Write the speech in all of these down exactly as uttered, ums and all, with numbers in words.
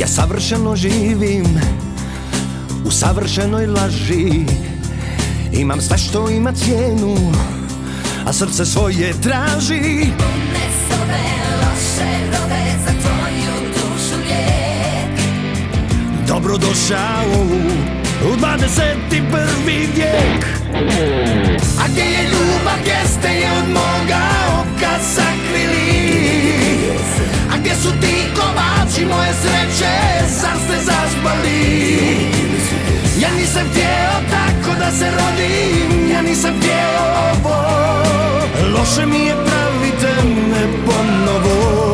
Ja savršeno živim u savršenoj laži. Imam sve što ima cijenu, a srce svoje traži. Unes ove loše robe za tvoju dušu lijek. Dobrodošao u dvadeset prvi vijek. A gdje je ljubav, gdje ste je od moga oka sakrili? A gdje su ti kovači moje sreće, zar ste zaspali? Ja nisam htjeo tako da se rodim, ja nisam htjeo ovo. Loše mi je, pravite me ponovo.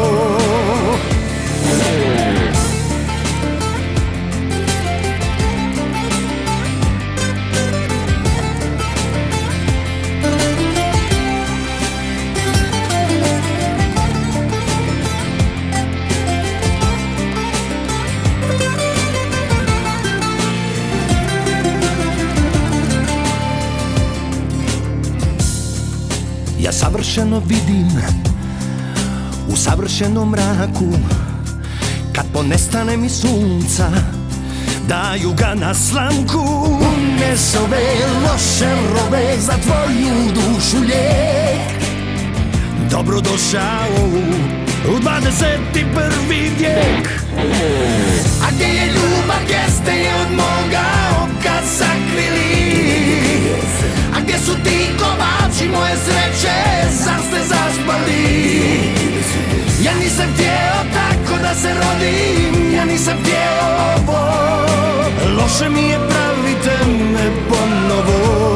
Ja savršeno vidim u savršenom mraku, kad ponestane mi sunca, daju ga na slamku. Unes ove loše robe za tvoju dušu lijek. Dobrodošao u dvadeset prvi vijek. A gdje je ljubav, gdje ste je od moga oka sakrili? A gdje su ti kovači moje sreće, zar ste zaspali? Ja nisam htjeo tako da se rodim, ja nisam htjeo ovo. Loše mi je, pravite me ponovo.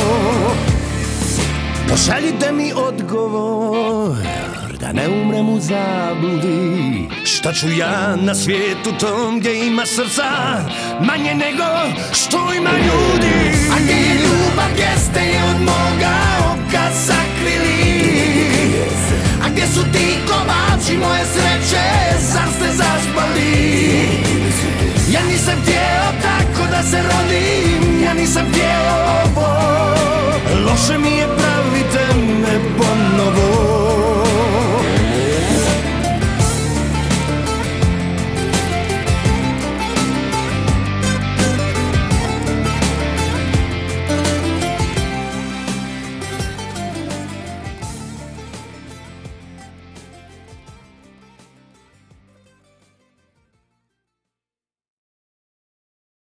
Pošaljite mi odgovor, da ne umrem u zabludi. Šta ću ja na svijetu tom gdje ima srca manje nego što ima ljudi? A gdje je ljubav, gdje ste je od moga oka sakrili? A gdje su ti kovači moje sreće, zar ste zaspali? Ja nisam htjeo tako da se rodim, ja nisam htjeo ovo. Loše mi je,